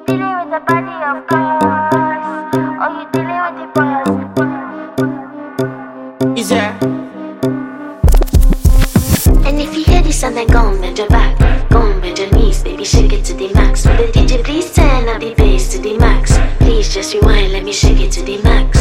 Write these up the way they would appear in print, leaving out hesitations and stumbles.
dealing with the body of course, or you dealing with the boss. Is there? And if you hear this and then go and bend your back, go and bend your knees, baby, shake it to the max. Will the DJ please turn up the bass to the max? Please just rewind, let me shake it to the max.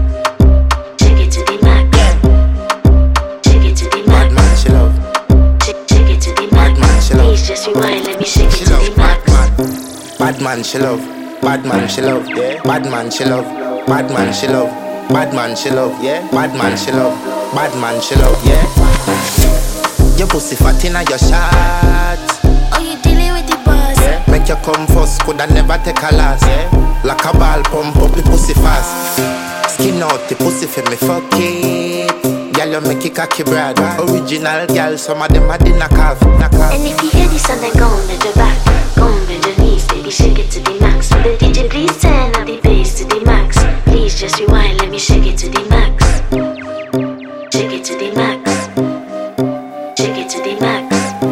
Shake it to the max. Shake it to the max. Bad man, she love. Shake it to the max. Bad man, she love. Please just rewind, let me shake it She to love. the max. Bad man, she love. Bad man, she love. Yeah. Bad man, she love. Bad man, she love. Bad man, she love. Yeah. Bad man, she love. Bad man, she love. Yeah. Your pussy fat inna your shot. Oh, you dealing with the boss. Yeah. Make you come first, coulda never take a last. Yeah. Like a ball, pump up the pussy fast. Skin out the pussy for me, fuck it. Girl, you make it cocky brad. Original girl, some of them are the knockoff. And if you hear this and then go and bend your back, go and bend your knees, baby, shake it to the max. Will the DJ please turn up the bass to the max? Please just rewind, let me shake it to the max. Shake it to the max. Shake it to the max.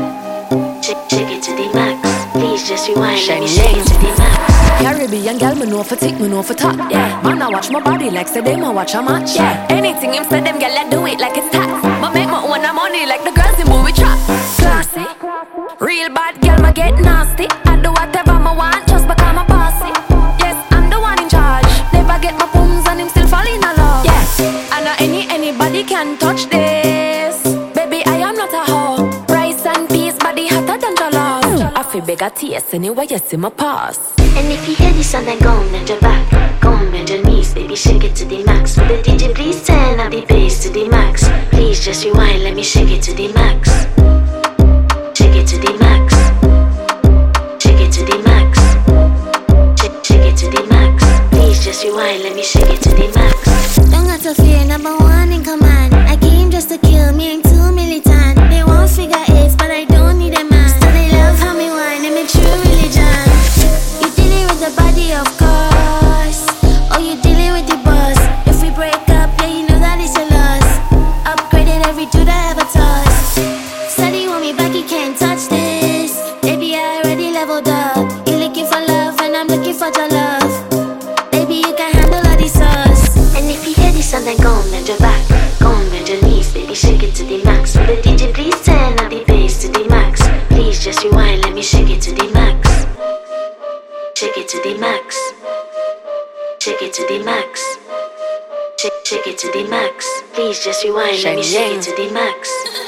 Shake it to the max. Please just rewind, let me shake it to the max. Caribbean girl, me know for tick, me know for top. Yeah, man, I watch my body like say them I watch a match. Yeah, anything him say them girl, I do it like it's tax. But make my own money like the girls in movie trap. Classy, real bad girl, me get nasty. I do whatever I want just because I'm bossy. Yes, I'm the one in charge. Never get my booms and him still fall in love. Yeah, and not anybody can touch this. Baby, I am not a hoe. Rice and peas, body hotter than jollof. I feel beg a taste anyway, you see my pass. And if you hear this and then go and bend your back, go and bend your knees, baby, shake it to the max. Will the DJ please turn up the bass to the max? Please just rewind, let me shake it to the max. Shake it to the max. Shake it to the max. Shake it to the max. Please just rewind, let me shake it to the max. Don't got to fear, number one in command. I came just to kill, me ain't too militant. They won't figure eights, but I don't need a man. Still they love how me whine, and me true religion. You dealing with the body, of course. Oh, you dealing with the boss. If we break up, yeah, you know that it's a loss. Upgraded every dude I ever tossed. Steady want me back, you can't touch this. Baby, I already leveled up. You looking for love, and I'm looking for your love. Baby, you can handle all the sauce. And if you hear this and then go and bend your back, go and bend your knees, baby, shake it to the max. Will the DJ please turn up the bass to the max? Please just rewind, let me shake it to the max. Shake it to the max. Shake it to the max. Shake it to the max. Please just rewind, let me shake it to the max.